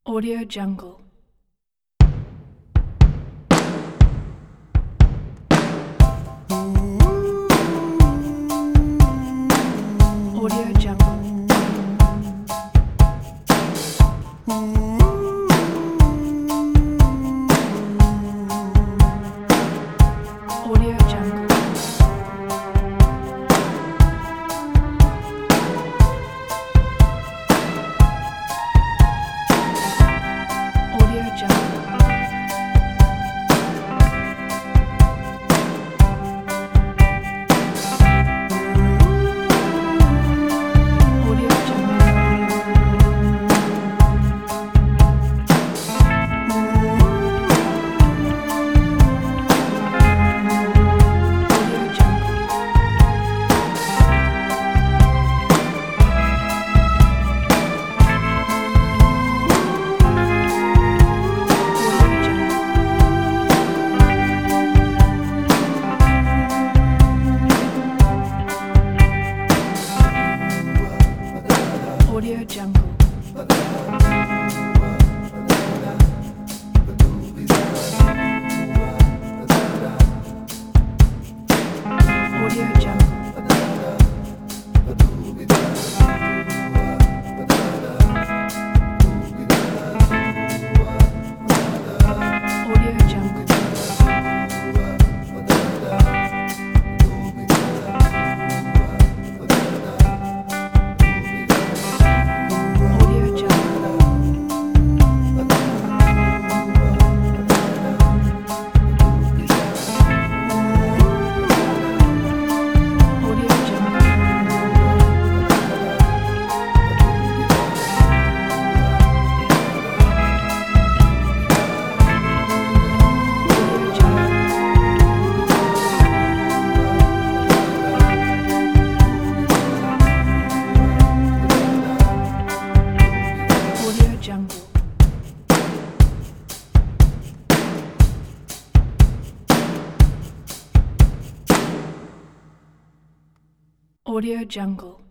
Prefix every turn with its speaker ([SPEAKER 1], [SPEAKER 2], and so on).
[SPEAKER 1] Audio Jungle. Audio Jungle. Audio Jungle. Audio Jungle. Audio Audio Jungle. Audio Jungle. Audio Jungle. Audio Jungle. Audio Jungle. Audio Jungle. Audio Jungle. Audio Jungle.